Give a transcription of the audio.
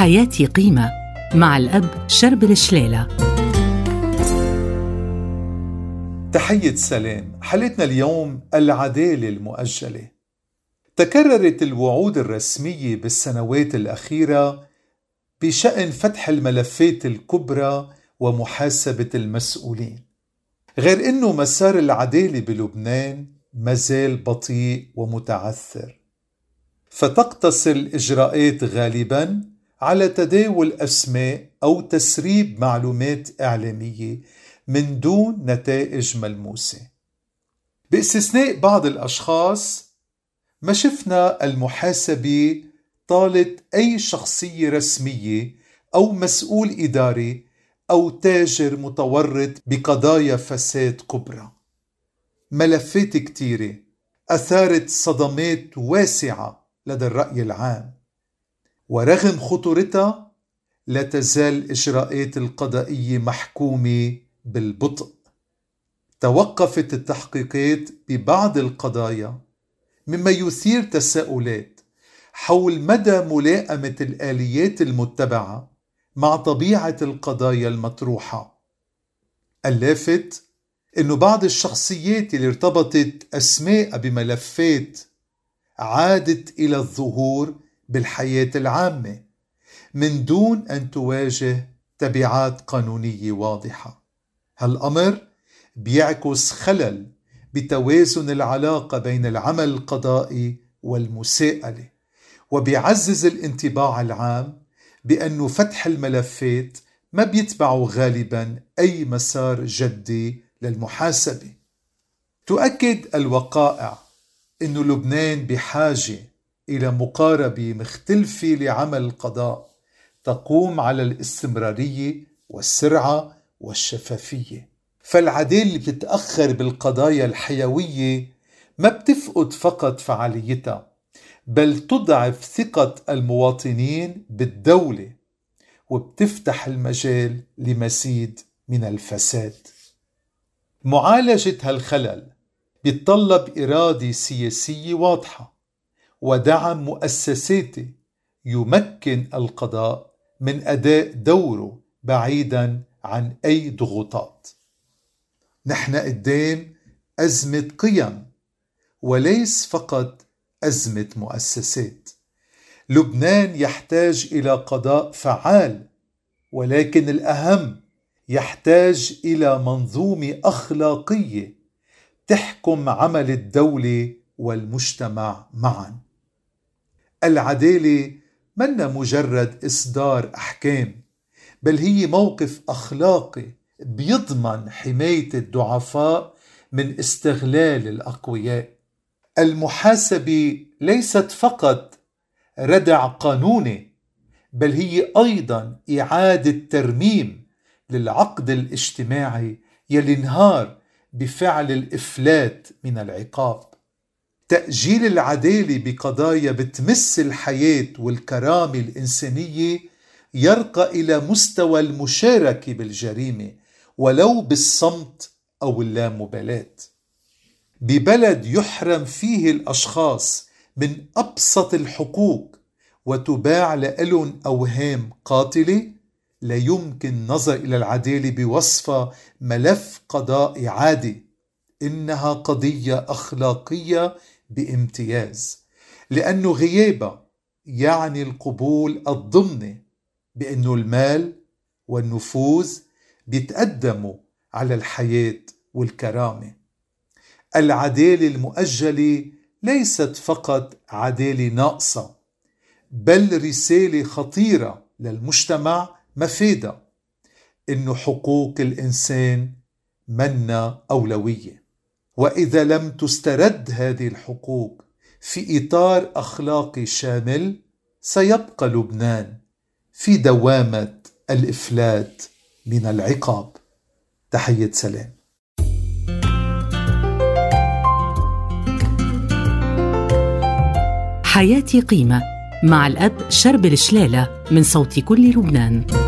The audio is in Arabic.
حياتي قيمة مع الأب شربل شليلة. تحية سلام. حلقتنا اليوم العدالة المؤجلة. تكررت الوعود الرسمية بالسنوات الأخيرة بشأن فتح الملفات الكبرى ومحاسبة المسؤولين، غير أنه مسار العدالة بلبنان مازال بطيء ومتعثر، فتقتصر الإجراءات غالباً على تداول أسماء أو تسريب معلومات إعلامية من دون نتائج ملموسة. باستثناء بعض الأشخاص ما شفنا المحاسبة طالت أي شخصية رسمية أو مسؤول إداري أو تاجر متورط بقضايا فساد كبرى. ملفات كتيرة أثارت صدمات واسعة لدى الرأي العام، ورغم خطورتها لا تزال الإجراءات القضائية محكومة بالبطء. توقفت التحقيقات ببعض القضايا، مما يثير تساؤلات حول مدى ملائمة الآليات المتبعة مع طبيعة القضايا المطروحة. اللافت إنه بعض الشخصيات اللي ارتبطت أسماء بملفات عادت إلى الظهور بالحياة العامة من دون أن تواجه تبعات قانونية واضحة. هالأمر بيعكس خلل بتوازن العلاقة بين العمل القضائي والمساءلة، وبيعزز الانطباع العام بأنه فتح الملفات ما بيتبعه غالبا أي مسار جدي للمحاسبة. تؤكد الوقائع أن لبنان بحاجة إلى مقاربة مختلفة لعمل القضاء تقوم على الاستمرارية والسرعة والشفافية. فالعدالة اللي بتتأخر بالقضايا الحيوية ما بتفقد فقط فعاليتها، بل تضعف ثقة المواطنين بالدولة وبتفتح المجال لمزيد من الفساد. معالجة هالخلل بيتطلب إرادة سياسية واضحة ودعم مؤسساتي يمكن القضاء من أداء دوره بعيدا عن أي ضغوطات. نحن قدام أزمة قيم وليس فقط أزمة مؤسسات. لبنان يحتاج إلى قضاء فعال، ولكن الأهم يحتاج إلى منظومة أخلاقية تحكم عمل الدولة والمجتمع معا. العدالة منا مجرد إصدار أحكام، بل هي موقف أخلاقي بيضمن حماية الضعفاء من استغلال الأقوياء. المحاسبة ليست فقط ردع قانوني، بل هي أيضا إعادة ترميم للعقد الاجتماعي يلي انهار بفعل الإفلات من العقاب. تأجيل العدالة بقضايا بتمس الحياة والكرامة الإنسانية يرقى إلى مستوى المشاركة بالجريمة ولو بالصمت أو اللامبالاة. ببلد يحرم فيه الأشخاص من أبسط الحقوق وتباع لهم أوهام قاتلة، لا يمكن النظر إلى العدالة بوصفها ملف قضائي عادي. إنها قضية أخلاقية بامتياز، لأنه غيابها يعني القبول الضمني بأنه المال والنفوذ بيتقدموا على الحياة والكرامة. العدالة المؤجلة ليست فقط عدالة ناقصة، بل رسالة خطيرة للمجتمع مفيدة إنه حقوق الإنسان منا أولوية، وإذا لم تسترد هذه الحقوق في إطار أخلاقي شامل سيبقى لبنان في دوامة الإفلات من العقاب. تحية سلام. حياتي قيمة مع الأب شربل شليلة من صوت كل لبنان.